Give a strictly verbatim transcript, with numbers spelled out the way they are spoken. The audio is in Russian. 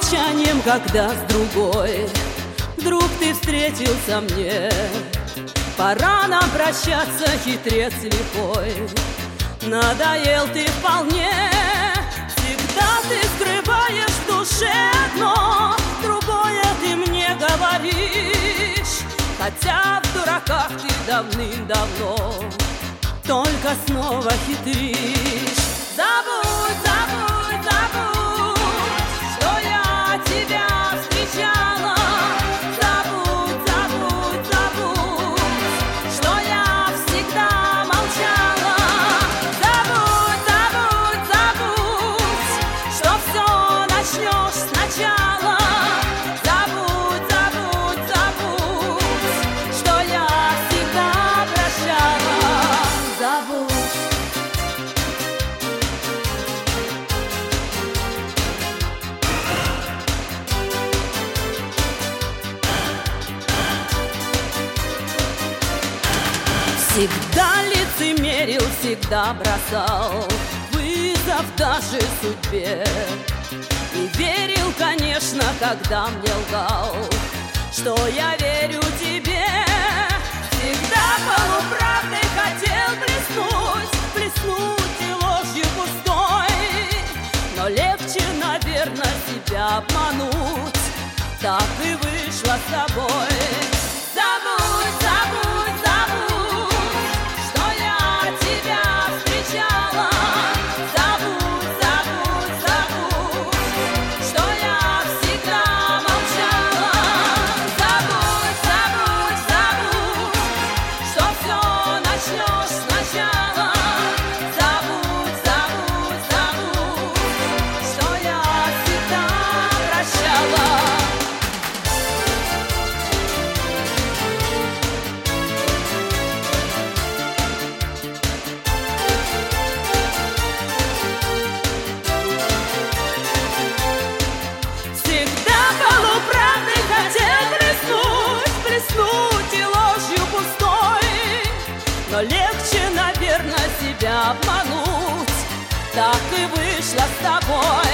прощанием, когда с другой вдруг ты встретился мне. Пора нам прощаться, хитрец слепой, надоел ты вполне. Всегда ты скрываешь в душе одно, другое ты мне говоришь. Хотя в дураках ты давным-давно только снова хитришь. Забудь, забудь, забудь, что я тебя встречала. Забудь, забудь, забудь, что я всегда молчала. Забудь, забудь, забудь, что все начнешь сначала. Забудь, забудь, забудь, что я всегда прощала. Забудь. Всегда лицемерил, всегда бросал вызов даже судьбе. И верил, конечно, когда мне лгал, что я верю тебе. Всегда полуправдой хотел блеснуть, блеснуть и ложью пустой. Но легче, наверное, себя обмануть, так и вышло с тобой. Забудь, забудь, забудь, что я тебя встречала. Забудь, забудь, забудь, что я всегда молчала. Забудь, забудь, забудь, что все начнешь сначала. Забудь, забудь, забудь, что я всегда прощала. Всегда полуправдой хотел блеснуть, блеснуть и ложью пустой. Но легче, наверное, себя обмануть, так и вышло с тобой.